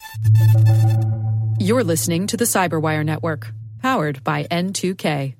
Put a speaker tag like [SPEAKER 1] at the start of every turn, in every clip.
[SPEAKER 1] You're listening to the Cyberwire Network, powered by N2K.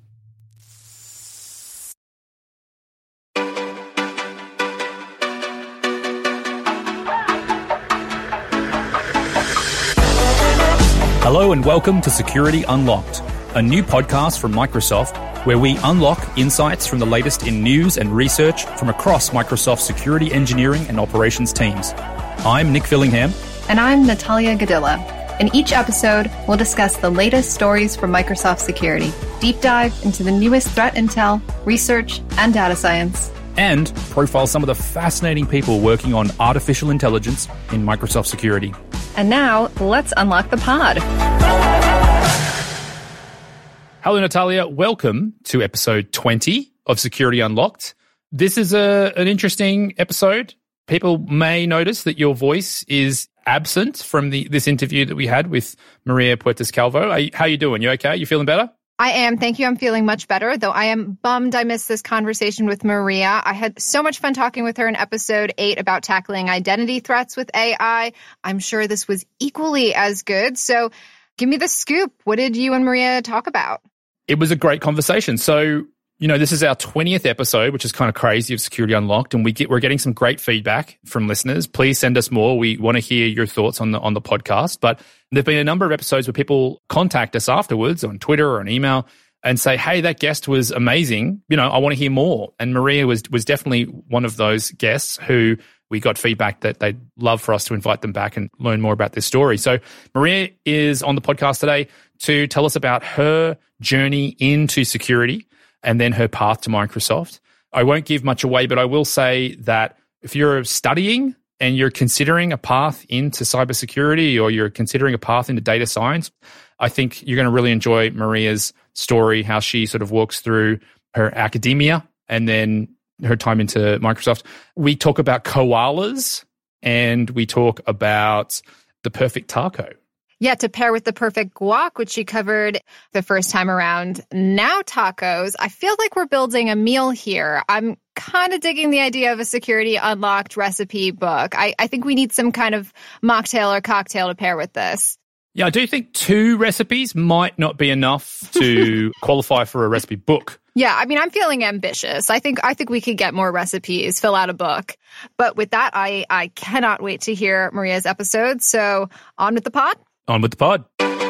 [SPEAKER 2] Hello and welcome to Security Unlocked, a new podcast from Microsoft where we unlock insights from the latest in news and research from across Microsoft's security engineering and operations teams. I'm Nick Fillingham.
[SPEAKER 3] And I'm Natalia Gadilla. In each episode, we'll discuss the latest stories from Microsoft Security, deep dive into the newest threat intel, research, and data science,
[SPEAKER 2] and profile some of the fascinating people working on artificial intelligence in Microsoft Security.
[SPEAKER 3] And now, let's unlock the pod.
[SPEAKER 2] Hello, Natalia. Welcome to episode 20 of Security Unlocked. This is an interesting episode. People may notice that your voice is absent from this interview that we had with Maria Puertas Calvo. How are you doing? You okay? You feeling better?
[SPEAKER 4] I am. Thank you. I'm feeling much better, though I am bummed I missed this conversation with Maria. I had so much fun talking with her in episode 8 about tackling identity threats with AI. I'm sure this was equally as good. So give me the scoop. What did you and Maria talk about?
[SPEAKER 2] It was a great conversation. So, this is our 20th episode, which is kind of crazy, of Security Unlocked, and we're getting some great feedback from listeners. Please send us more. We want to hear your thoughts on the podcast. But there've been a number of episodes where people contact us afterwards on Twitter or an email and say, "Hey, that guest was amazing. I want to hear more." And Maria was definitely one of those guests who we got feedback that they'd love for us to invite them back and learn more about this story. So Maria is on the podcast today to tell us about her journey into security and then her path to Microsoft. I won't give much away, but I will say that if you're studying and you're considering a path into cybersecurity or you're considering a path into data science, I think you're going to really enjoy Maria's story, how she sort of walks through her academia and then her time into Microsoft. We talk about koalas and we talk about the perfect taco.
[SPEAKER 4] Yeah, to pair with the perfect guac, which she covered the first time around. Now tacos. I feel like we're building a meal here. I'm kind of digging the idea of a Security Unlocked recipe book. I think we need some kind of mocktail or cocktail to pair with this.
[SPEAKER 2] Yeah, I do think 2 recipes might not be enough to qualify for a recipe book.
[SPEAKER 4] Yeah, I'm feeling ambitious. I think we could get more recipes, fill out a book. But with that, I cannot wait to hear Maria's episode. So on with the pod.
[SPEAKER 2] On with the pod.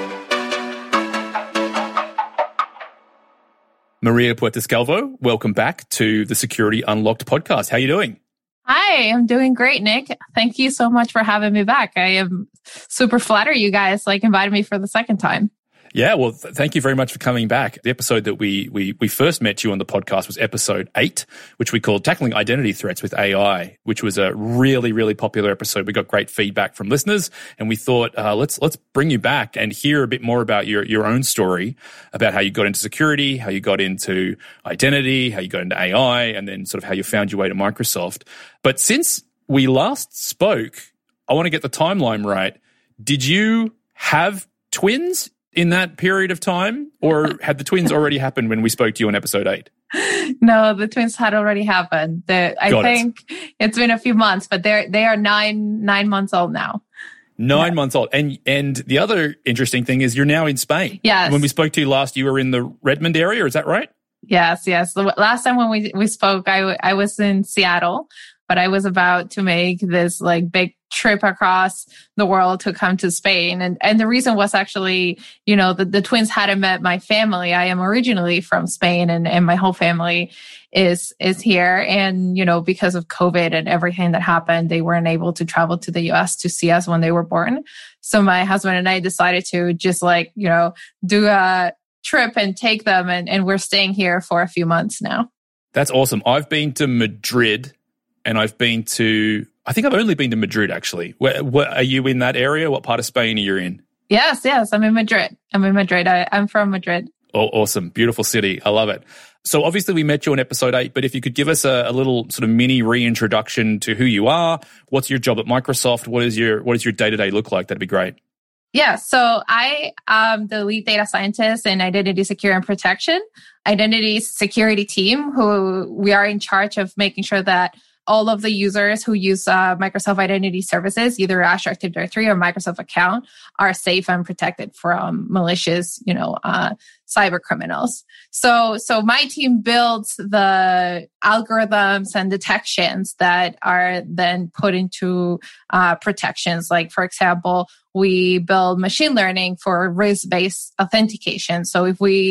[SPEAKER 2] Maria Puertas Calvo, welcome back to the Security Unlocked podcast. How are you doing?
[SPEAKER 5] Hi, I'm doing great, Nick. Thank you so much for having me back. I am super flattered you guys invited me for the second time.
[SPEAKER 2] Yeah, well, thank you very much for coming back. The episode that we first met you on the podcast was episode 8, which we called Tackling Identity Threats with AI, which was a really, really popular episode. We got great feedback from listeners, and we thought, let's bring you back and hear a bit more about your own story, about how you got into security, how you got into identity, how you got into AI, and then sort of how you found your way to Microsoft. But since we last spoke, I want to get the timeline right. Did you have twins in that period of time, or had the twins already happened when we spoke to you in episode 8?
[SPEAKER 5] No, the twins had already happened. I think it's been a few months, but they are nine months old now. 9 months old.
[SPEAKER 2] And the other interesting thing is you're now in Spain.
[SPEAKER 5] Yes.
[SPEAKER 2] When we spoke to you last, you were in the Redmond area, is that right?
[SPEAKER 5] Yes. The last time when we spoke, I was in Seattle, but I was about to make this big trip across the world to come to Spain. And the reason was actually, the twins hadn't met my family. I am originally from Spain and my whole family is here. And, because of COVID and everything that happened, they weren't able to travel to the US to see us when they were born. So my husband and I decided to just do a trip and take them. And we're staying here for a few months now.
[SPEAKER 2] That's awesome. I've been to Madrid and I think I've only been to Madrid, actually. Where are you in that area? What part of Spain are you in?
[SPEAKER 5] Yes. I'm in Madrid. I'm from Madrid.
[SPEAKER 2] Oh, awesome. Beautiful city. I love it. So obviously we met you on episode 8, but if you could give us a little sort of mini reintroduction to who you are, what's your job at Microsoft? What does your day-to-day look like? That'd be great.
[SPEAKER 5] Yeah, so I am the lead data scientist in Identity Security and Protection, Identity Security team, who we are in charge of making sure that all of the users who use Microsoft Identity Services, either Azure Active Directory or Microsoft account, are safe and protected from malicious, cyber criminals. So my team builds the algorithms and detections that are then put into protections. Like, for example, we build machine learning for risk-based authentication. So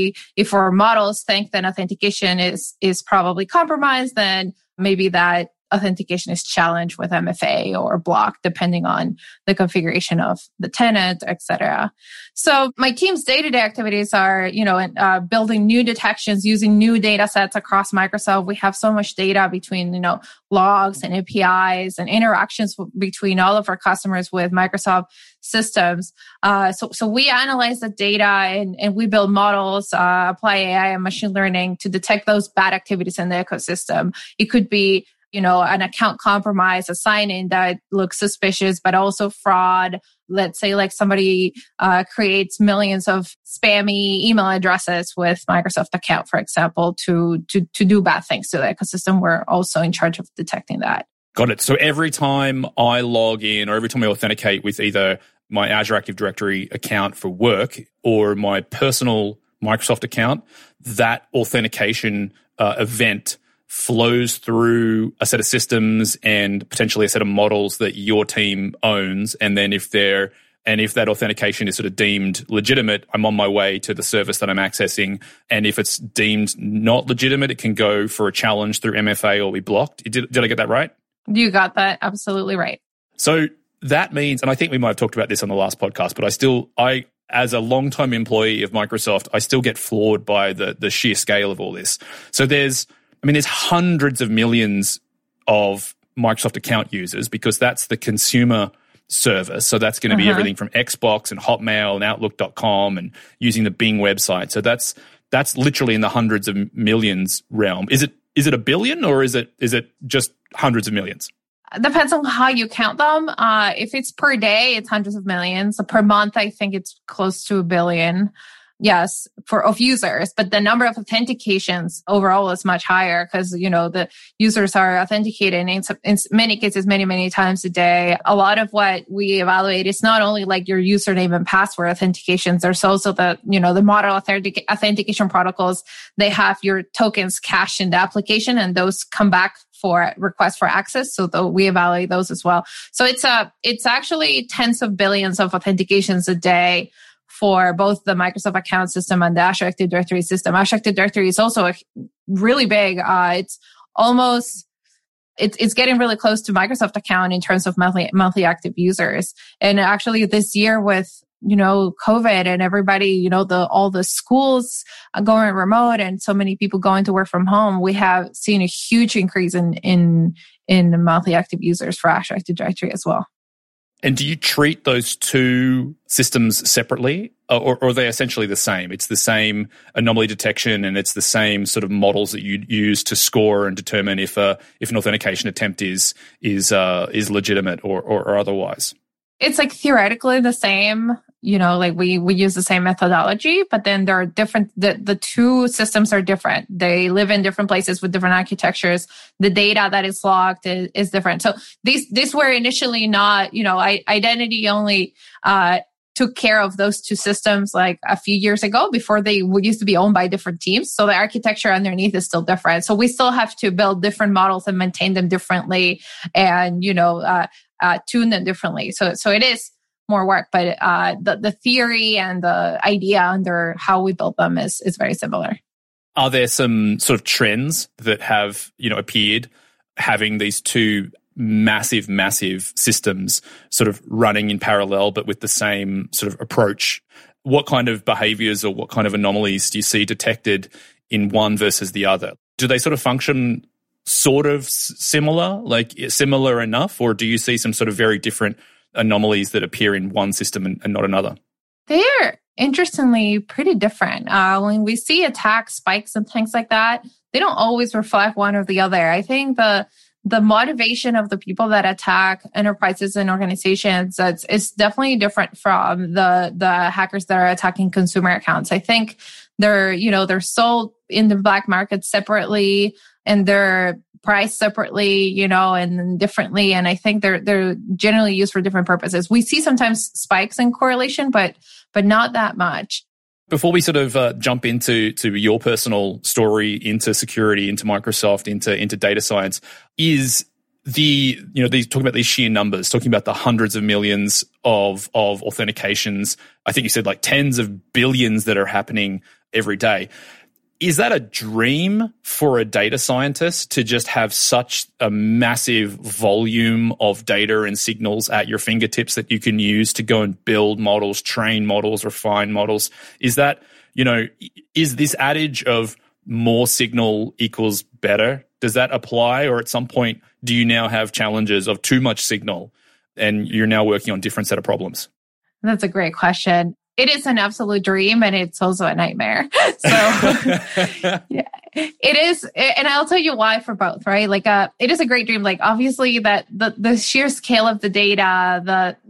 [SPEAKER 5] if our models think that authentication is probably compromised, then maybe that authentication is challenged with MFA or blocked, depending on the configuration of the tenant, etc. So my team's day-to-day activities are, building new detections using new data sets across Microsoft. We have so much data between, logs and APIs and interactions between all of our customers with Microsoft systems. So we analyze the data and we build models, apply AI and machine learning to detect those bad activities in the ecosystem. It could be an account compromise, a sign-in that looks suspicious, but also fraud. Let's say like somebody creates millions of spammy email addresses with Microsoft account, for example, to do bad things to the ecosystem. We're also in charge of detecting that.
[SPEAKER 2] Got it. So every time I log in or every time I authenticate with either my Azure Active Directory account for work or my personal Microsoft account, that authentication event flows through a set of systems and potentially a set of models that your team owns. And then if that authentication is sort of deemed legitimate, I'm on my way to the service that I'm accessing. And if it's deemed not legitimate, it can go for a challenge through MFA or be blocked. Did I get that right?
[SPEAKER 5] You got that absolutely right.
[SPEAKER 2] So that means, and I think we might have talked about this on the last podcast, but I as a longtime employee of Microsoft, I still get floored by the sheer scale of all this. So there's hundreds of millions of Microsoft account users because that's the consumer service. So that's going to be everything from Xbox and Hotmail and Outlook.com and using the Bing website. So that's literally in the hundreds of millions realm. Is it a billion or is it just hundreds of millions?
[SPEAKER 5] Depends on how you count them. If it's per day, it's hundreds of millions. So per month, I think it's close to 1 billion. Yes, of users, but the number of authentications overall is much higher because, the users are authenticating in many cases, many, many times a day. A lot of what we evaluate is not only like your username and password authentications. There's also the model authentication protocols. They have your tokens cached in the application and those come back for requests for access. So we evaluate those as well. So it's actually tens of billions of authentications a day for both the Microsoft account system and the Azure Active Directory system. Azure Active Directory is also really big. It's getting really close to Microsoft account in terms of monthly active users. And actually this year with, COVID and everybody, all the schools going remote and so many people going to work from home, we have seen a huge increase in monthly active users for Azure Active Directory as well.
[SPEAKER 2] And do you treat those two systems separately or are they essentially the same? It's the same anomaly detection and it's the same sort of models that you use to score and determine if an authentication attempt is legitimate or otherwise?
[SPEAKER 5] It's like theoretically the same, like we use the same methodology, but then there are different, the two systems are different. They live in different places with different architectures. The data that is logged is different. So these were initially not, Identity only took care of those two systems like a few years ago before they used to be owned by different teams. So the architecture underneath is still different. So we still have to build different models and maintain them differently and, tune them differently. So it is more work, but the theory and the idea under how we build them is very similar.
[SPEAKER 2] Are there some sort of trends that have, appeared having these two massive systems sort of running in parallel, but with the same sort of approach? What kind of behaviors or what kind of anomalies do you see detected in one versus the other? Do they sort of function sort of similar, like similar enough, or do you see some sort of very different anomalies that appear in one system and not another?
[SPEAKER 5] They're interestingly pretty different. When we see attack spikes and things like that, they don't always reflect one or the other. I think the motivation of the people that attack enterprises and organizations is definitely different from the hackers that are attacking consumer accounts. I think they're sold in the black market separately and they're priced separately, you know, and differently. And I think they're generally used for different purposes. We see sometimes spikes in correlation, but not that much.
[SPEAKER 2] Before we sort of jump into your personal story, into security, into Microsoft, into data science, is these talking about these sheer numbers, talking about the hundreds of millions of authentications. I think you said like tens of billions that are happening every day. Is that a dream for a data scientist to just have such a massive volume of data and signals at your fingertips that you can use to go and build models, train models, refine models? Is that, is this adage of more signal equals better? Does that apply? Or at some point, do you now have challenges of too much signal and you're now working on different set of problems?
[SPEAKER 5] That's a great question. It is an absolute dream and it's also a nightmare. So yeah, it is. And I'll tell you why for both, right? Like, it is a great dream. Like, obviously that the sheer scale of the data,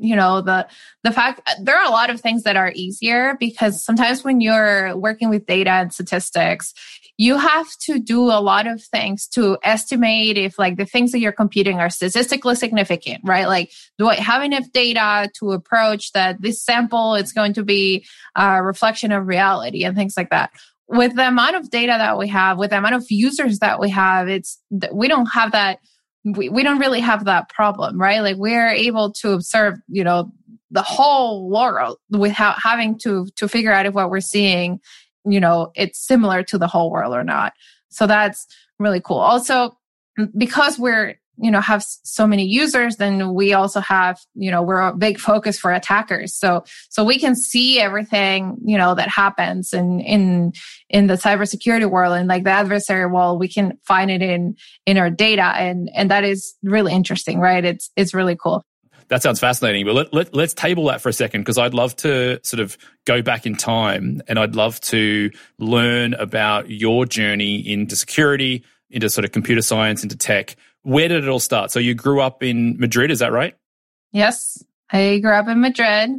[SPEAKER 5] the fact there are a lot of things that are easier because sometimes when you're working with data and statistics, you have to do a lot of things to estimate if like the things that you're computing are statistically significant, right? Like, do I have enough data to approach that this sample is going to be a reflection of reality and things like that. With the amount of data that we have, with the amount of users that we have, we don't have that. We don't really have that problem, right? Like we're able to observe, the whole world without having to figure out if what we're seeing, it's similar to the whole world or not. So that's really cool. Also, because we're, have so many users, then we also have, we're a big focus for attackers. So we can see everything, that happens in the cybersecurity world and like the adversary world, we can find it in our data. And that is really interesting, right? It's really cool.
[SPEAKER 2] That sounds fascinating, but let's table that for a second because I'd love to sort of go back in time and I'd love to learn about your journey into security, into sort of computer science, into tech. Where did it all start? So you grew up in Madrid, is that right?
[SPEAKER 5] Yes, I grew up in Madrid.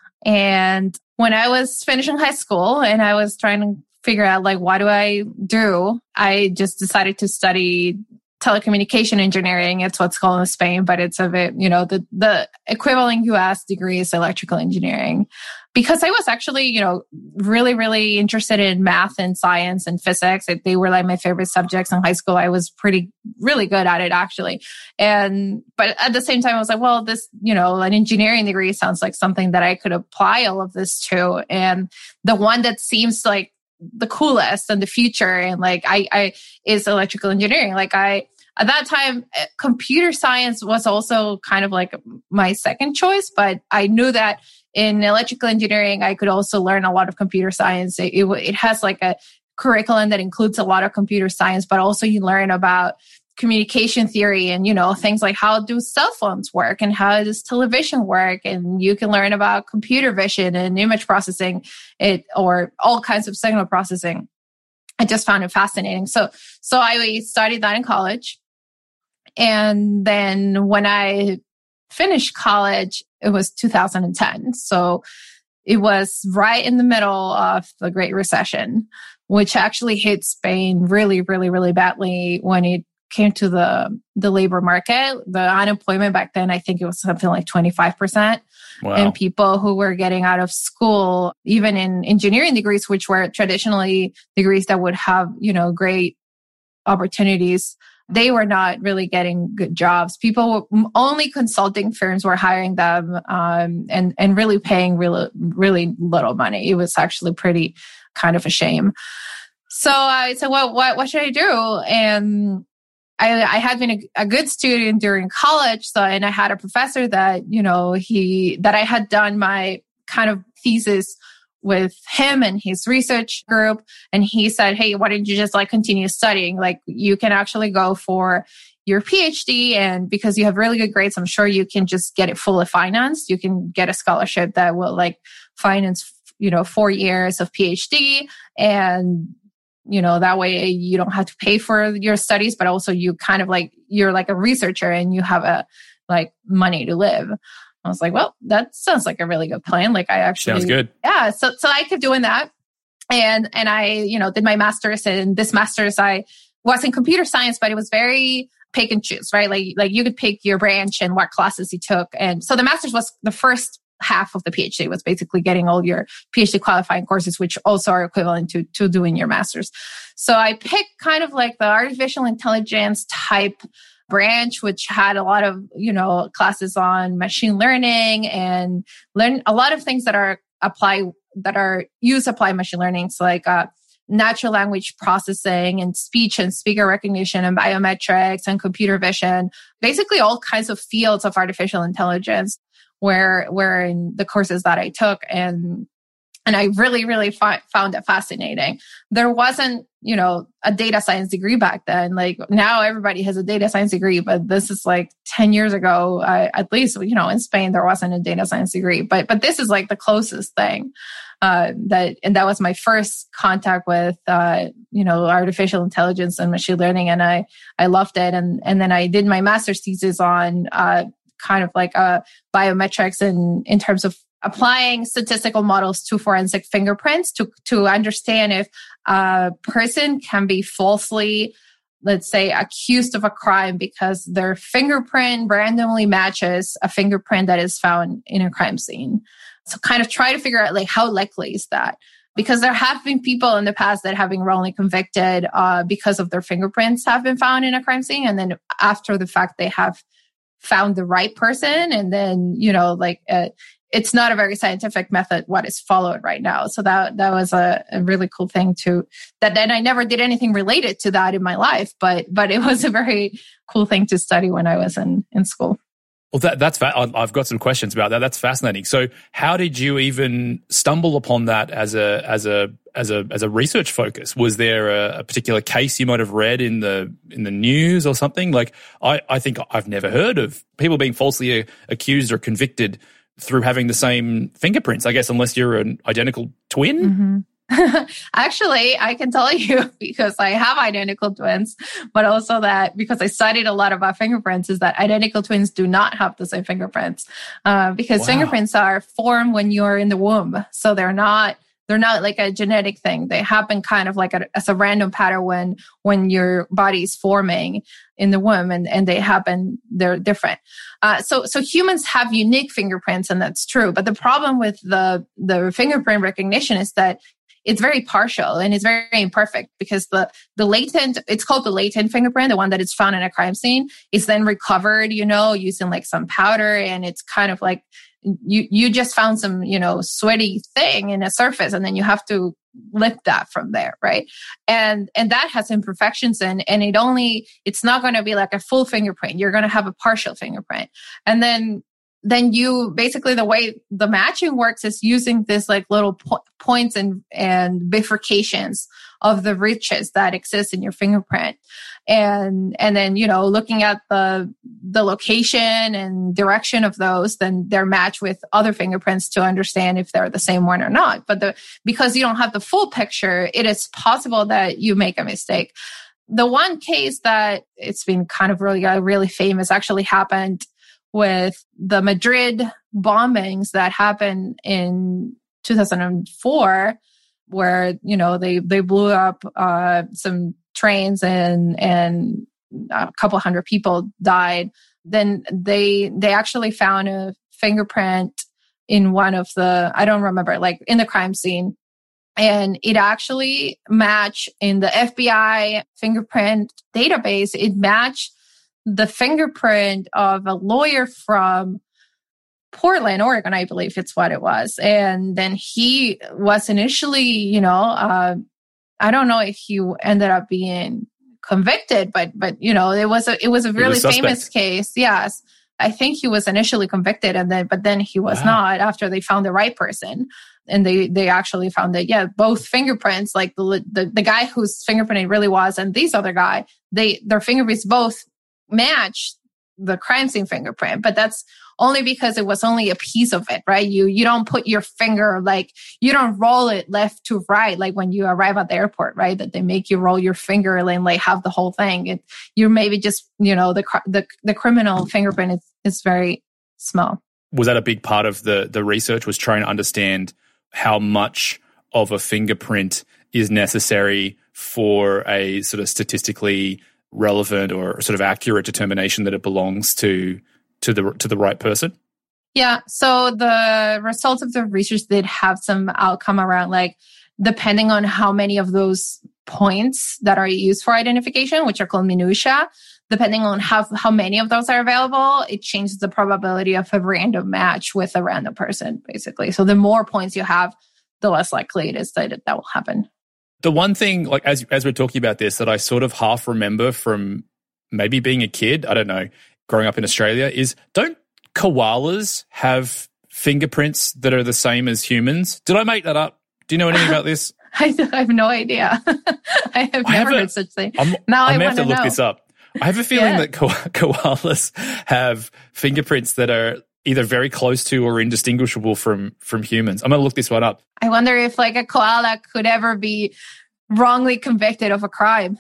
[SPEAKER 5] And when I was finishing high school and I was trying to figure out like, what do I do? I just decided to study telecommunication engineering. It's what's called in Spain, but it's a bit, the equivalent US degree is electrical engineering. Because I was actually, really, really interested in math and science and physics. They were like my favorite subjects in high school. I was really good at it actually. But at the same time, I was like, well, this, an engineering degree sounds like something that I could apply all of this to. And the one that seems like the coolest and the future and like I is electrical engineering. Like at that time, computer science was also kind of like my second choice, but I knew that in electrical engineering, I could also learn a lot of computer science. It has like a curriculum that includes a lot of computer science, but also you learn about communication theory and, things like how do cell phones work and how does television work? And you can learn about computer vision and image processing or all kinds of signal processing. I just found it fascinating. So I studied that in college. And then when I finished college, it was 2010. So it was right in the middle of the Great Recession, which actually hit Spain really, really, really badly when it came to the labor market. The unemployment back then, I think it was something like 25%. Wow. And people who were getting out of school, even in engineering degrees, which were traditionally degrees that would have, great opportunities, they were not really getting good jobs. Only consulting firms were hiring them and really paying really, really little money. It was actually pretty kind of a shame. So I said, well, what should I do? And I had been a good student during college. And I had a professor that, that I had done my kind of thesis with him and his research group. And he said, hey, why don't you just continue studying? Like you can actually go for your PhD. And because you have really good grades, I'm sure you can just get it fully financed. You can get a scholarship that will finance, 4 years of PhD. And that way you don't have to pay for your studies, but also you kind of you're like a researcher and you have money to live. I was like, well, that sounds like a really good plan. I actually
[SPEAKER 2] sounds good.
[SPEAKER 5] Yeah. So I kept doing that. And I, did my master's, and this master's I was in computer science, but it was very pick and choose, right? Like you could pick your branch and what classes you took. And so the master's was the first half of the PhD, was basically getting all your PhD qualifying courses, which also are equivalent to doing your master's. So I picked kind of like the artificial intelligence type branch, which had a lot of, classes on machine learning and learn a lot of things that use applied machine learning. So like, natural language processing and speech and speaker recognition and biometrics and computer vision, basically all kinds of fields of artificial intelligence were in the courses that I took. And I really, really found it fascinating. There wasn't, a data science degree back then. Like now everybody has a data science degree, but this is like 10 years ago, at least, in Spain, there wasn't a data science degree, but this is like the closest thing. That was my first contact with, artificial intelligence and machine learning. And I loved it. And then I did my master's thesis on, kind of like, biometrics in terms of applying statistical models to forensic fingerprints to understand if a person can be falsely, let's say, accused of a crime because their fingerprint randomly matches a fingerprint that is found in a crime scene. So kind of try to figure out like how likely is that? Because there have been people in the past that have been wrongly convicted because of their fingerprints have been found in a crime scene. And then after the fact, they have found the right person. And then, it's not a very scientific method what is followed right now. So that was a really cool thing that then I never did anything related to that in my life, but it was a very cool thing to study when I was in school.
[SPEAKER 2] Well, I've got some questions about that. That's fascinating. So how did you even stumble upon that as a research focus? Was there a particular case you might have read in the news or something? Like I think I've never heard of people being falsely accused or convicted through having the same fingerprints, I guess, unless you're an identical twin.
[SPEAKER 5] Mm-hmm. Actually, I can tell you because I have identical twins, but also that because I studied a lot about fingerprints is that identical twins do not have the same fingerprints because fingerprints are formed when you're in the womb. So they're not like a genetic thing. They happen kind of like as a random pattern when your body's forming in the womb and they're different. So humans have unique fingerprints and that's true. But the problem with the fingerprint recognition is that it's very partial and it's very imperfect because the latent, it's called the latent fingerprint, the one that is found in a crime scene, is then recovered, using like some powder and it's kind of like, you just found some, sweaty thing in a surface and then you have to lift that from there, right? And that has imperfections and it's not going to be like a full fingerprint. You're going to have a partial fingerprint. And then you basically the way the matching works is using this like little points and bifurcations of the ridges that exist in your fingerprint. And then, looking at the location and direction of those, then they're matched with other fingerprints to understand if they're the same one or not. But because you don't have the full picture, it is possible that you make a mistake. The one case that it's been kind of really famous actually happened with the Madrid bombings that happened in 2004, where, they blew up some trains and a couple hundred people died. Then they actually found a fingerprint in one of I don't remember, like in the crime scene. And it actually matched in the FBI fingerprint database. It matched the fingerprint of a lawyer from Portland, Oregon, I believe it's what it was. And then he was initially, I don't know if he ended up being convicted, but it was a really famous case. Yes. I think he was initially convicted but then he was not after they found the right person. And they actually found that, both fingerprints, like the guy whose fingerprint it really was, and this other guy, their fingerprints both match the crime scene fingerprint, but that's only because it was only a piece of it, right? You don't put your finger, like you don't roll it left to right, like when you arrive at the airport, right? That they make you roll your finger and like have the whole thing. You're maybe just, the criminal fingerprint is very small.
[SPEAKER 2] Was that a big part of the research, was trying to understand how much of a fingerprint is necessary for a sort of statistically relevant or sort of accurate determination that it belongs to the right person?
[SPEAKER 5] Yeah. So the results of the research did have some outcome around like, depending on how many of those points that are used for identification, which are called minutiae, depending on how many of those are available, it changes the probability of a random match with a random person, basically. So the more points you have, the less likely it is that will happen.
[SPEAKER 2] The one thing, like as we're talking about this, that I sort of half remember from maybe being a kid, I don't know, growing up in Australia, is don't koalas have fingerprints that are the same as humans? Did I make that up? Do you know anything about this?
[SPEAKER 5] I have no idea. I have never heard such thing. Now I
[SPEAKER 2] have to look
[SPEAKER 5] know.
[SPEAKER 2] this up. I have a feeling that koalas have fingerprints that are either very close to or indistinguishable from humans. I'm going to look this one up.
[SPEAKER 5] I wonder if like a koala could ever be wrongly convicted of a crime.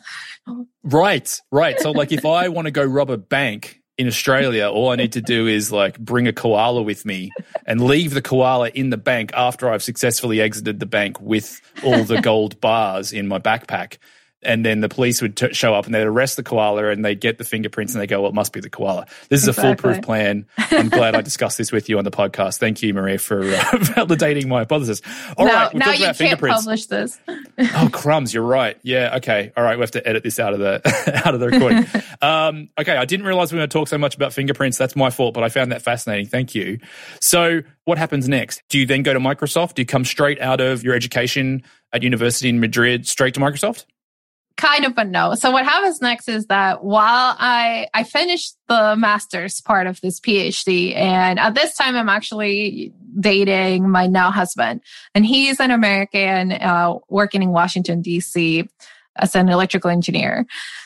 [SPEAKER 2] Right. So like if I want to go rob a bank in Australia, all I need to do is like bring a koala with me and leave the koala in the bank after I've successfully exited the bank with all the gold bars in my backpack. And then the police would show up and they'd arrest the koala and they'd get the fingerprints and they go, well, it must be the koala. This is a foolproof plan. I'm glad I discussed this with you on the podcast. Thank you, Maria, for validating my hypothesis. All right, we'll
[SPEAKER 5] now
[SPEAKER 2] talk
[SPEAKER 5] you
[SPEAKER 2] about
[SPEAKER 5] can't
[SPEAKER 2] fingerprints.
[SPEAKER 5] publish this.
[SPEAKER 2] Oh, crumbs, you're right. Yeah, okay. All right, we have to edit this out of the recording. Okay, I didn't realize we were going to talk so much about fingerprints. That's my fault, but I found that fascinating. Thank you. So what happens next? Do you then go to Microsoft? Do you come straight out of your education at university in Madrid straight to Microsoft?
[SPEAKER 5] Kind of a no. So what happens next is that while I finished the master's part of this PhD, and at this time I'm actually dating my now husband, and he's an American working in Washington, D.C. as an electrical engineer.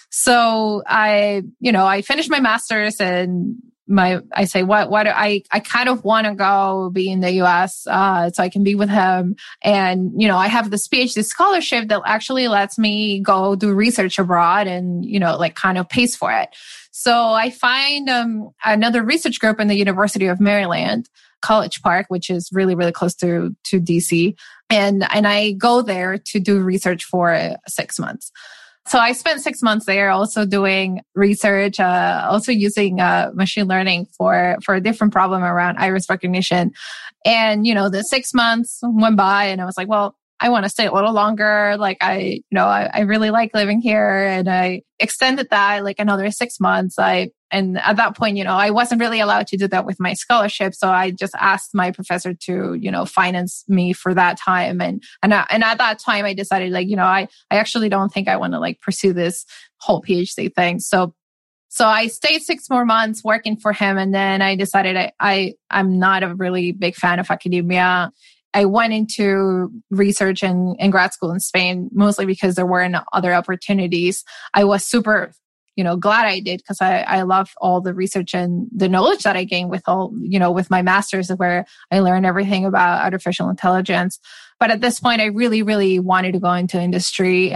[SPEAKER 5] So I finished my master's and I say, I kind of want to go be in the US, so I can be with him. And, I have this PhD scholarship that actually lets me go do research abroad and, like kind of pays for it. So I find, another research group in the University of Maryland, College Park, which is really, really close to DC. And I go there to do research for 6 months. So I spent 6 months there also doing research, also using machine learning for a different problem around iris recognition. And, the 6 months went by and I was like, well, I want to stay a little longer. Like I really like living here, and I extended that like another 6 months. And at that point, I wasn't really allowed to do that with my scholarship. So I just asked my professor to, finance me for that time. And at that time I decided like, I actually don't think I want to like pursue this whole PhD thing. So I stayed 6 more months working for him. And then I decided I'm not a really big fan of academia. I went into research in grad school in Spain, mostly because there weren't other opportunities. I was super glad I did, because I love all the research and the knowledge that I gained with with my master's, where I learned everything about artificial intelligence. But at this point, I really, really wanted to go into industry.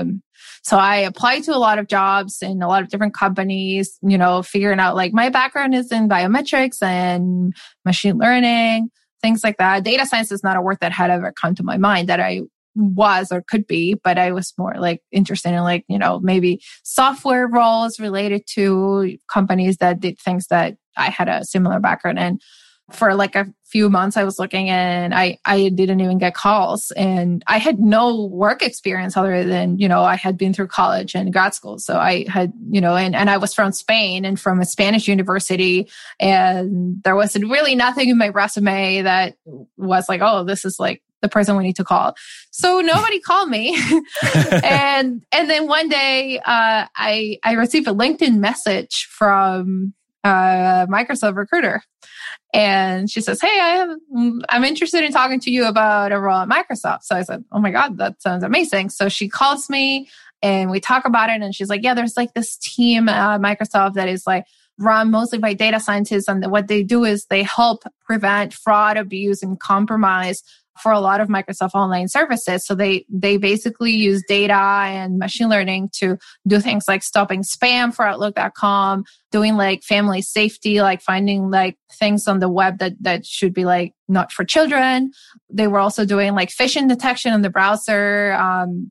[SPEAKER 5] So I applied to a lot of jobs in a lot of different companies, figuring out like my background is in biometrics and machine learning, things like that. Data science is not a word that had ever come to my mind that I was or could be, but I was more like interested in like, maybe software roles related to companies that did things that I had a similar background in. For like a few months I was looking and I didn't even get calls, and I had no work experience other than, I had been through college and grad school. So I had, and I was from Spain and from a Spanish university, and there was really nothing in my resume that was like, oh, this is like the person we need to call. So nobody called me. and then one day, I received a LinkedIn message from Microsoft recruiter. And she says, hey, I'm interested in talking to you about a role at Microsoft. So I said, oh my God, that sounds amazing. So she calls me and we talk about it. And she's like, yeah, there's like this team at Microsoft that is like run mostly by data scientists. And what they do is they help prevent fraud, abuse, and compromise for a lot of Microsoft online services. So they basically use data and machine learning to do things like stopping spam for Outlook.com, doing like family safety, like finding like things on the web that should be like not for children. They were also doing like phishing detection in the browser.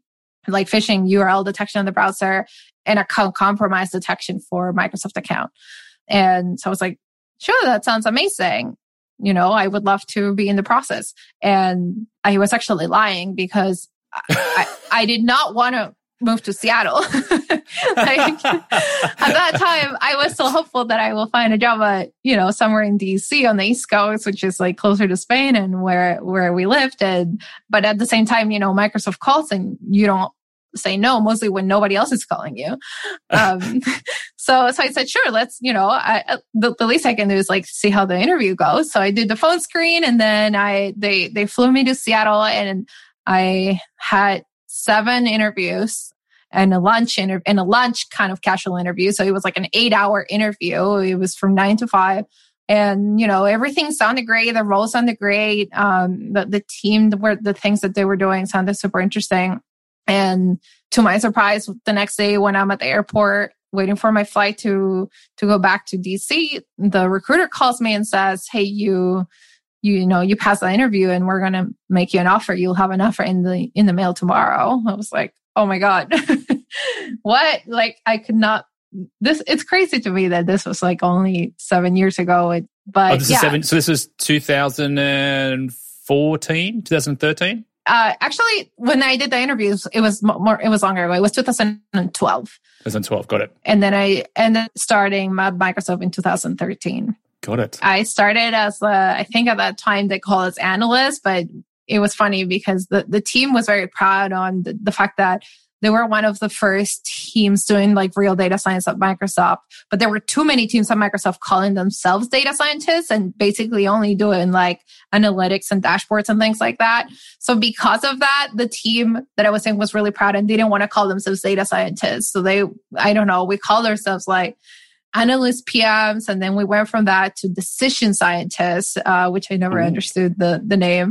[SPEAKER 5] like phishing URL detection in the browser and account compromise detection for Microsoft account. And so I was like, sure, that sounds amazing. I would love to be in the process. And I was actually lying because I did not want to move to Seattle. At that time, I was still hopeful that I will find a job at, somewhere in DC on the East Coast, which is like closer to Spain and where we lived. But at the same time, Microsoft calls and you don't say no, mostly when nobody else is calling you. So I said, sure, let's, the least I can do is like see how the interview goes. So I did the phone screen and then they flew me to Seattle and I had 7 interviews and a lunch kind of casual interview. So it was like an 8-hour interview. It was from 9 to 5. And, everything sounded great. The role sounded great. The team, the things that they were doing sounded super interesting. And to my surprise, the next day when I'm at the airport waiting for my flight to go back to DC, the recruiter calls me and says, hey, you passed the interview and we're going to make you an offer. You'll have an offer in the mail tomorrow. I was like, oh my God, what? Like I could not, it's crazy to me that this was like only 7 years ago. But
[SPEAKER 2] this is 7. So this was 2014, 2013?
[SPEAKER 5] Actually, when I did the interviews, it was longer ago. It was 2012.
[SPEAKER 2] 2012, got it.
[SPEAKER 5] And then I ended up starting at Microsoft in 2013.
[SPEAKER 2] Got it.
[SPEAKER 5] I started as I think at that time they call us analysts, but it was funny because the team was very proud on the fact that they were one of the first teams doing like real data science at Microsoft. But there were too many teams at Microsoft calling themselves data scientists and basically only doing like analytics and dashboards and things like that. So because of that, the team that I was in was really proud and didn't want to call themselves data scientists. So we called ourselves like analyst PMs. And then we went from that to decision scientists, which I never understood the name.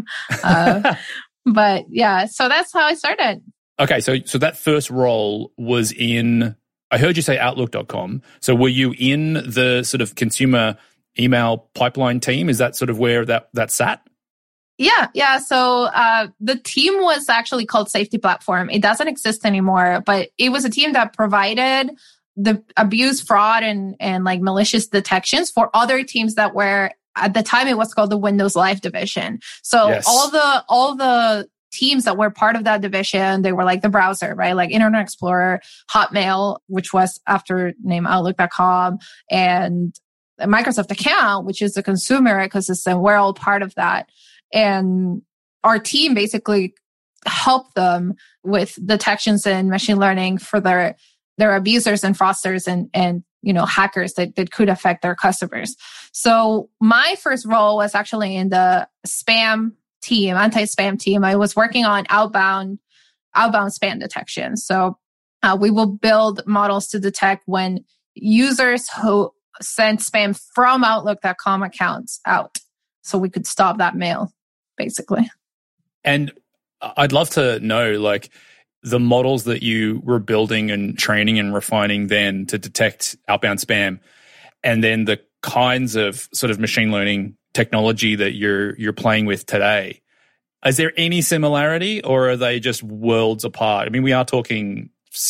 [SPEAKER 5] But yeah, so that's how I started.
[SPEAKER 2] Okay, so that first role was in, I heard you say Outlook.com. So were you in the sort of consumer email pipeline team? Is that sort of where that sat?
[SPEAKER 5] Yeah. So the team was actually called Safety Platform. It doesn't exist anymore, but it was a team that provided the abuse, fraud, and like malicious detections for other teams that were, at the time it was called the Windows Live division. So yes. all the teams that were part of that division, they were like the browser, right? Like Internet Explorer, Hotmail, which was after name Outlook.com, and Microsoft Account, which is the consumer ecosystem. We're all part of that. And our team basically helped them with detections and machine learning for their abusers and fraudsters and hackers that could affect their customers. So my first role was actually in the spam team, anti-spam team. I was working on outbound spam detection. So we will build models to detect when users who send spam from Outlook.com accounts out. So we could stop that mail, basically.
[SPEAKER 2] And I'd love to know, like, the models that you were building and training and refining then to detect outbound spam, and then the kinds of sort of machine learning technology that you're playing with today. Is there any similarity, or are they just worlds apart? I mean, we are talking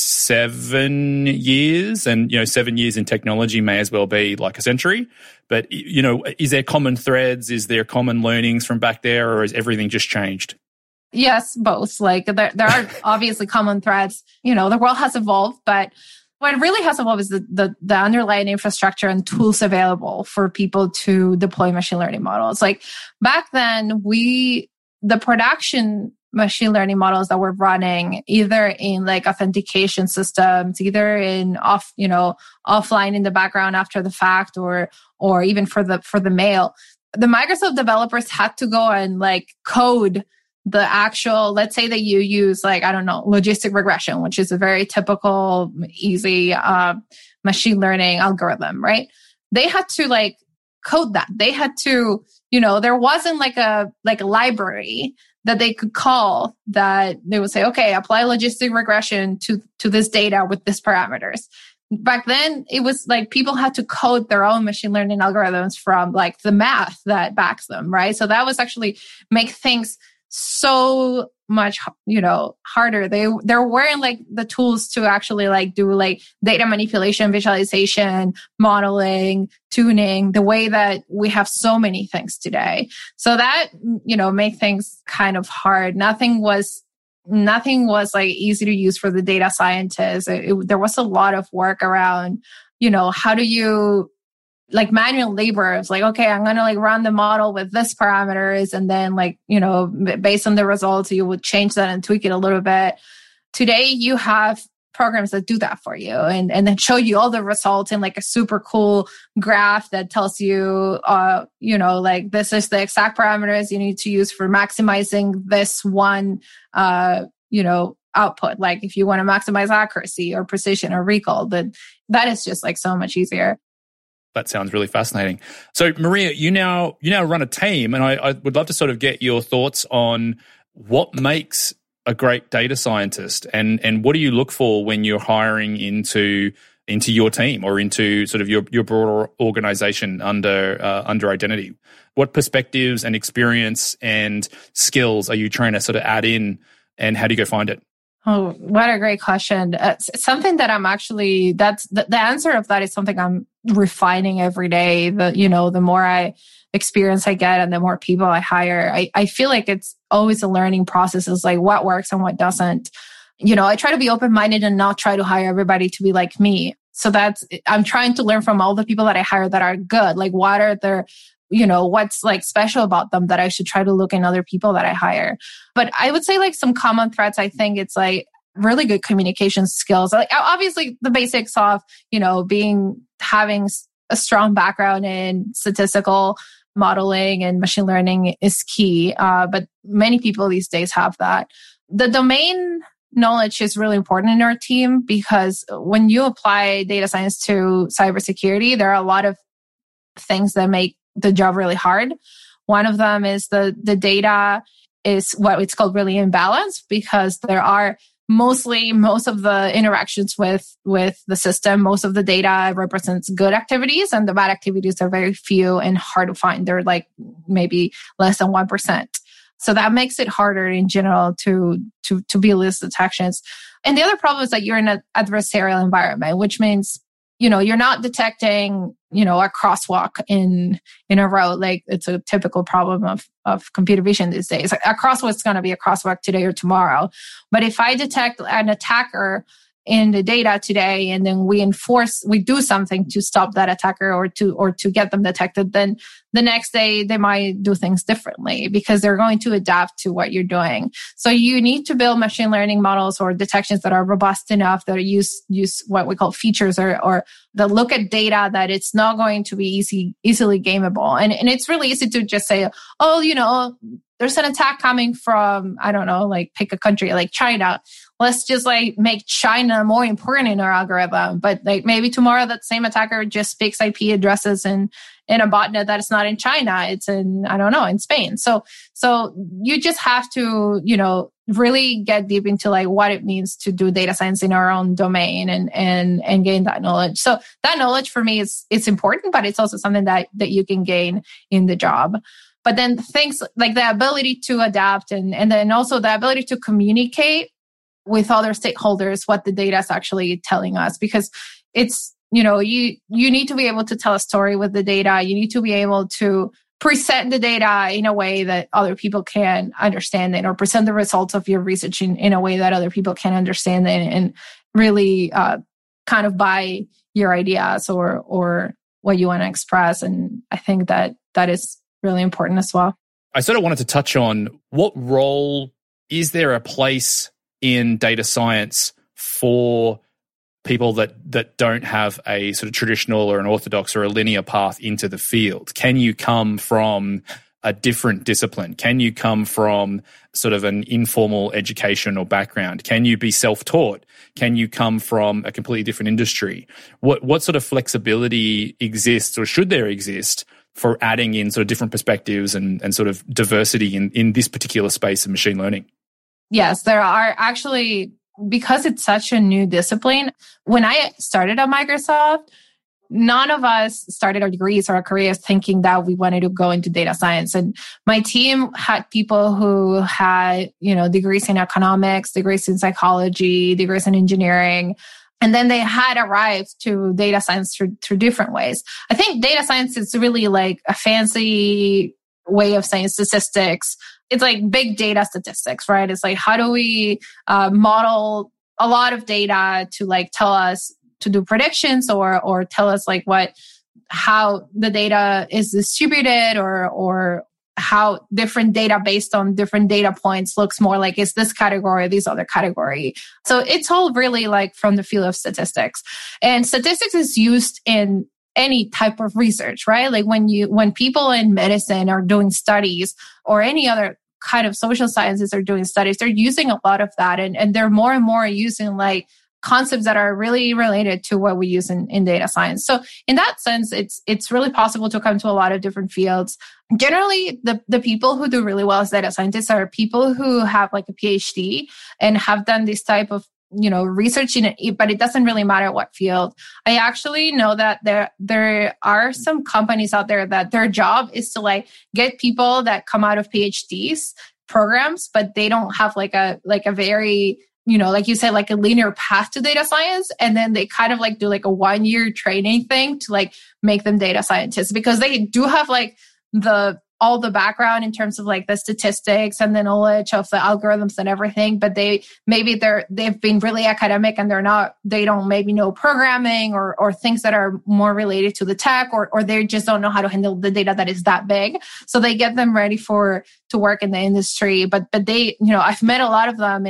[SPEAKER 2] 7 years, and 7 years in technology may as well be like a century. But is there common threads? Is there common learnings from back there, or has everything just changed?
[SPEAKER 5] Yes, both. Like there are obviously common threads. The world has evolved, but what really has evolved is the underlying infrastructure and tools available for people to deploy machine learning models. Like back then, the production machine learning models that were running either in like authentication systems, either in offline in the background after the fact, or even for the mail, the Microsoft developers had to go and like code the actual, let's say that you use like, I don't know, logistic regression, which is a very typical, easy machine learning algorithm, right? They had to like code that. They had to, there wasn't like a library that they could call that they would say, okay, apply logistic regression to this data with these parameters. Back then, it was like people had to code their own machine learning algorithms from like the math that backs them, right? So that was actually make things so much, harder. There weren't like the tools to actually like do like data manipulation, visualization, modeling, tuning, the way that we have so many things today. So that, made things kind of hard. Nothing was like easy to use for the data scientists. There was a lot of work around, how do you like manual labor? It's like, okay, I'm going to like run the model with this parameters. And then like, based on the results, you would change that and tweak it a little bit. Today, you have programs that do that for you and then show you all the results in like a super cool graph that tells you, like this is the exact parameters you need to use for maximizing this one, output. Like if you want to maximize accuracy or precision or recall, that is just like so much easier.
[SPEAKER 2] That sounds really fascinating. So Maria, you now run a team, and I would love to sort of get your thoughts on what makes a great data scientist, and what do you look for when you're hiring into your team or into sort of your broader organization under Identity. What perspectives and experience and skills are you trying to sort of add in, and how do you go find it?
[SPEAKER 5] Oh, what a great question. Something that I'm actually, that's the answer of that is something I'm refining every day. The more experience I get and the more people I hire, I feel like it's always a learning process. It's like what works and what doesn't. I try to be open-minded and not try to hire everybody to be like me. So I'm trying to learn from all the people that I hire that are good. Like what are their, what's like special about them that I should try to look in other people that I hire. But I would say like some common threads, I think it's like really good communication skills. Like obviously the basics of, having a strong background in statistical modeling and machine learning is key. But many people these days have that. The domain knowledge is really important in our team because when you apply data science to cybersecurity, there are a lot of things that make the job really hard. One of them is the data is what it's called really imbalanced because there are most of the interactions with the system, most of the data represents good activities and the bad activities are very few and hard to find. They're like maybe less than 1%. So that makes it harder in general to be list detections. And the other problem is that you're in an adversarial environment, which means you're not detecting, a crosswalk in a road. Like it's a typical problem of computer vision these days. A crosswalk is going to be a crosswalk today or tomorrow. But if I detect an attacker in the data today and then we do something to stop that attacker or to get them detected, then the next day they might do things differently because they're going to adapt to what you're doing. So you need to build machine learning models or detections that are robust enough that use what we call features or that look at data that it's not going to be easily gameable. And it's really easy to just say, there's an attack coming from, I don't know, like pick a country like China. Let's just like make China more important in our algorithm. But like maybe tomorrow that same attacker just speaks IP addresses in a botnet that is not in China. It's in, I don't know, in Spain. So you just have to, really get deep into like what it means to do data science in our own domain and gain that knowledge. So that knowledge for me it's important, but it's also something that you can gain in the job. But then things like the ability to adapt and then also the ability to communicate with other stakeholders what the data is actually telling us, because it's, you need to be able to tell a story with the data. You need to be able to present the data in a way that other people can understand it, or present the results of your research in a way that other people can understand it and really kind of buy your ideas or what you want to express. And I think that is really important as well.
[SPEAKER 2] I sort of wanted to touch on what role is there a place in data science for people that don't have a sort of traditional or an orthodox or a linear path into the field? Can you come from a different discipline? Can you come from sort of an informal education or background? Can you be self-taught? Can you come from a completely different industry? What sort of flexibility exists, or should there exist, for adding in sort of different perspectives and sort of diversity in this particular space of machine learning?
[SPEAKER 5] Yes, there are actually, because it's such a new discipline. When I started at Microsoft, none of us started our degrees or our careers thinking that we wanted to go into data science. And my team had people who had, degrees in economics, degrees in psychology, degrees in engineering. And then they had arrived to data science through different ways. I think data science is really like a fancy way of saying statistics. It's like big data statistics, right? It's like, how do we model a lot of data to like tell us to do predictions or tell us like how the data is distributed or how different data based on different data points looks more like is this category or this other category. So it's all really like from the field of statistics. And statistics is used in any type of research, right? Like when people in medicine are doing studies or any other kind of social sciences are doing studies, they're using a lot of that. And they're more and more using like concepts that are really related to what we use in data science. So in that sense, it's really possible to come to a lot of different fields. Generally, the people who do really well as data scientists are people who have like a PhD and have done this type of research in it, but it doesn't really matter what field. I actually know that there are some companies out there that their job is to like get people that come out of PhDs programs, but they don't have like a very, like you said, like a linear path to data science. And then they kind of like do like a 1-year training thing to like make them data scientists because they do have like all the background in terms of like the statistics and the knowledge of the algorithms and everything, but they've been really academic and they don't maybe know programming or things that are more related to the tech or they just don't know how to handle the data that is that big. So they get them ready to work in the industry. But they, I've met a lot of them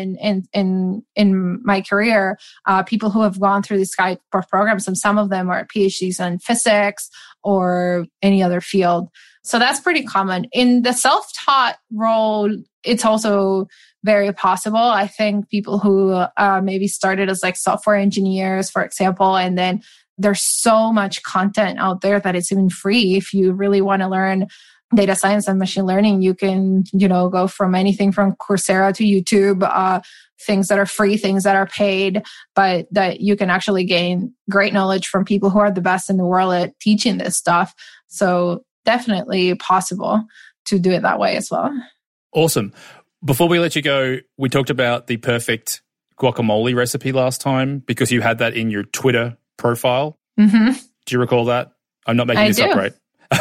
[SPEAKER 5] in my career, people who have gone through these type of programs, and some of them are PhDs in physics or any other field. So that's pretty common. In the self-taught role, it's also very possible. I think people who maybe started as like software engineers, for example, and then there's so much content out there that it's even free. If you really want to learn data science and machine learning, you can, go from anything from Coursera to YouTube, things that are free, things that are paid, but that you can actually gain great knowledge from people who are the best in the world at teaching this stuff. So definitely possible to do it that way as well. Awesome.
[SPEAKER 2] Before we let you go, we talked about the perfect guacamole recipe last time because you had that in your Twitter profile. Mm-hmm. Do you recall that? I'm not making this up, right?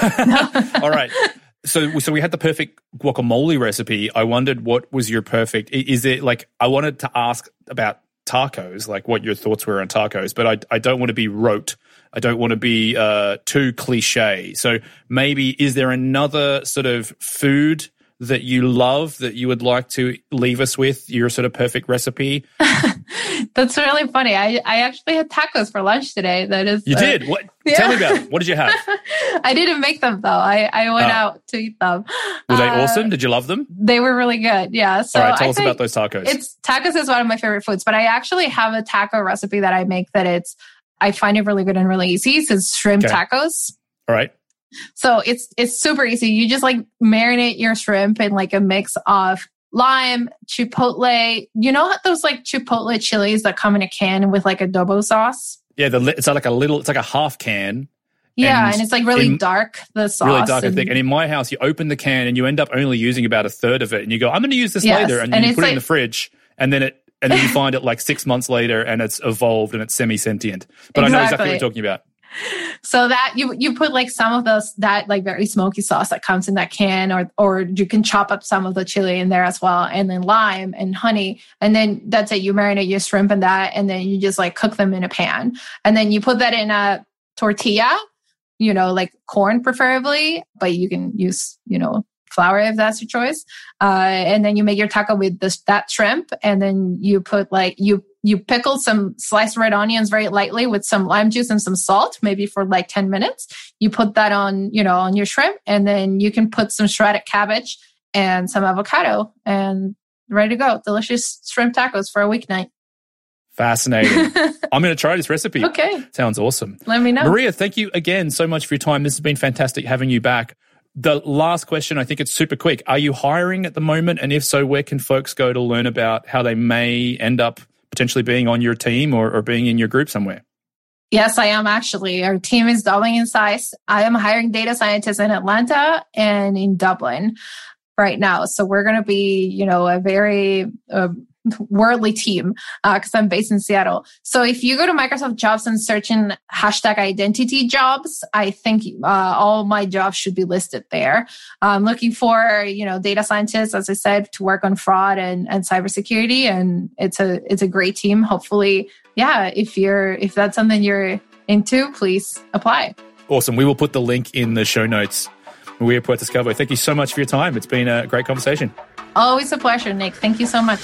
[SPEAKER 2] All right. So we had the perfect guacamole recipe. I wondered what was your perfect, is it like, I wanted to ask about tacos, like what your thoughts were on tacos, but I don't want to be rote. I don't want to be too cliche. So maybe is there another sort of food that you love that you would like to leave us with, your sort of perfect recipe?
[SPEAKER 5] That's really funny. I actually had tacos for lunch today. That is,
[SPEAKER 2] you did? What? Yeah. Tell me about it. What did you have?
[SPEAKER 5] I didn't make them though. I went out to eat them.
[SPEAKER 2] Were they awesome? Did you love them?
[SPEAKER 5] They were really good. Yeah. So
[SPEAKER 2] all right, tell us about those tacos.
[SPEAKER 5] Tacos is one of my favorite foods, but I actually have a taco recipe that I make I find it really good and really easy. It's shrimp tacos.
[SPEAKER 2] All right.
[SPEAKER 5] So it's super easy. You just like marinate your shrimp in like a mix of lime, chipotle. You know those like chipotle chilies that come in a can with like adobo sauce? Yeah,
[SPEAKER 2] it's like a half can.
[SPEAKER 5] Yeah, and it's like really dark, the sauce.
[SPEAKER 2] Really dark and thick. And in my house, you open the can and you end up only using about a third of it. And you go, I'm going to use this later. And then you put it in the fridge. And then you find it like 6 months later and it's evolved and it's semi-sentient. But exactly. I know exactly what you're talking about.
[SPEAKER 5] So that you put like some of that like very smoky sauce that comes in that can, or you can chop up some of the chili in there as well, and then lime and honey, and then that's it. You marinate your shrimp in that, and then you just like cook them in a pan, and then you put that in a tortilla, like corn preferably, but you can use flour if that's your choice, and then you make your taco with that shrimp, and then you put like you pickle some sliced red onions very lightly with some lime juice and some salt, maybe for like 10 minutes. You put that on, on your shrimp, and then you can put some shredded cabbage and some avocado and ready to go. Delicious shrimp tacos for a weeknight.
[SPEAKER 2] Fascinating. I'm going to try this recipe.
[SPEAKER 5] Okay.
[SPEAKER 2] Sounds awesome.
[SPEAKER 5] Let me know.
[SPEAKER 2] Maria, thank you again so much for your time. This has been fantastic having you back. The last question, I think it's super quick. Are you hiring at the moment? And if so, where can folks go to learn about how they may end up potentially being on your team or being in your group somewhere?
[SPEAKER 5] Yes, I am actually. Our team is doubling in size. I am hiring data scientists in Atlanta and in Dublin right now. So we're going to be, a very worldly team because I'm based in Seattle. So if you go to Microsoft Jobs and search in #identity jobs, I think all my jobs should be listed there. I'm looking for, data scientists, as I said, to work on fraud and cybersecurity. And it's a great team. Hopefully, if that's something you're into, please apply.
[SPEAKER 2] Awesome. We will put the link in the show notes. We are Puerto Scavo. Thank you so much for your time. It's been a great conversation.
[SPEAKER 5] Always a pleasure, Nick. Thank you so much.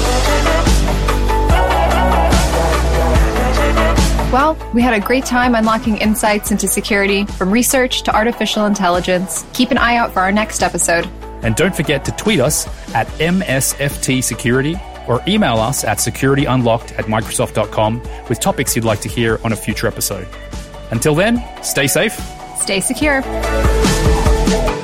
[SPEAKER 3] Well, we had a great time unlocking insights into security from research to artificial intelligence. Keep an eye out for our next episode.
[SPEAKER 2] And don't forget to tweet us at MSFT Security or email us at securityunlocked@microsoft.com with topics you'd like to hear on a future episode. Until then, stay safe.
[SPEAKER 3] Stay secure.